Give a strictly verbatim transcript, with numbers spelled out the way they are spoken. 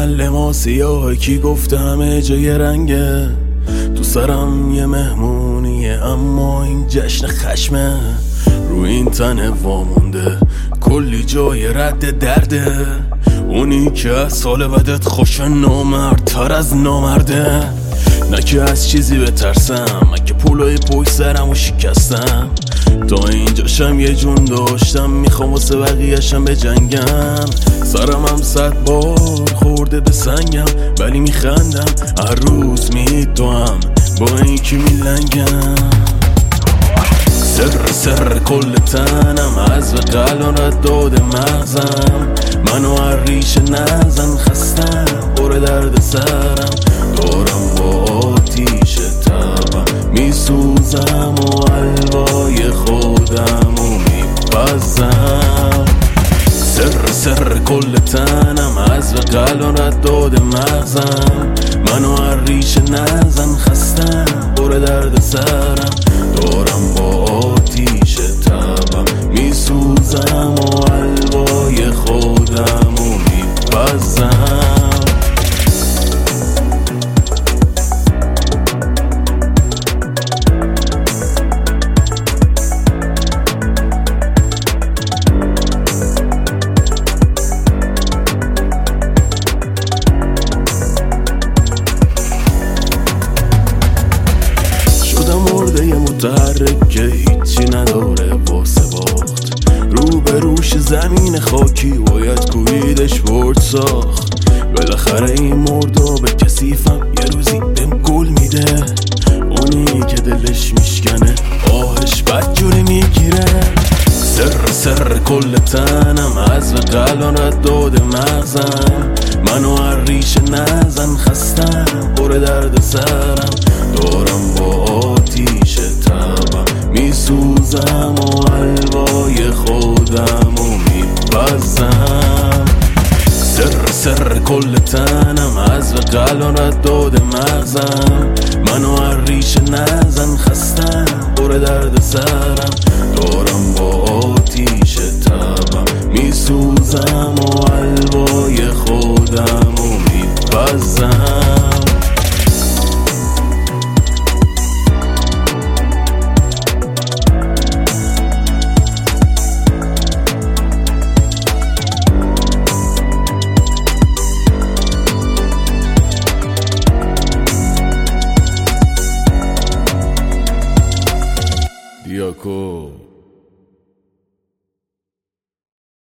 معلم سیاه کی گفته همه جای رنگه. تو سرم یه مهمونیه اما این جشن خشمه. رو این تنه وامونده کلی جای رد درده. اونی که از سال بدت خوش نامردتر از نامرده. نه که از چیزی بترسم، من که پولای پشت سرم و شکستم. تا اینجاشم یه جون داشتم، میخوام واسه بقیه‌شم بجنگم. سرم هم صد بار خورده به سنگم ولی میخندم. هر روز میدوام با این که میلنگم. سر سر کل تنم از به قلان رد داده مغزم. منو هر ریشه نزن خستم بره درد سرم. دارم با آتیش تبم میسوزم و حلوای خودم و میپزم. سر سر کل تنم از به قلان رد داده مغزم. منو هر ریشه نزن خستم بره درد سرم. دارم با آتیش تبم میسوزم و حلوای خودم و میپزم. یه متحرک که هیچی نداره واسه باخت. رو به روش زمین خاکی باید کویدش برد ساخت. بالاخره این مرداب کثیفم یه روزی بهم گل میده. اونی که دلش میشکنه آهش بد جوری میگیره. سر سر کل تنم از به قلان رد داده مغزم. منو هر ریشه نزن خستم بره درد سرم. دارم با آتیش تبم میسوزم و حلوای خودم و میپزم. سر سر کل تنم از به قلان رد داده مغزم. منو هر ریشه نزن خستم بره درد سرم. دارم با آتیش تبم میسوزم و حلوای خودم و میپزم. Diaco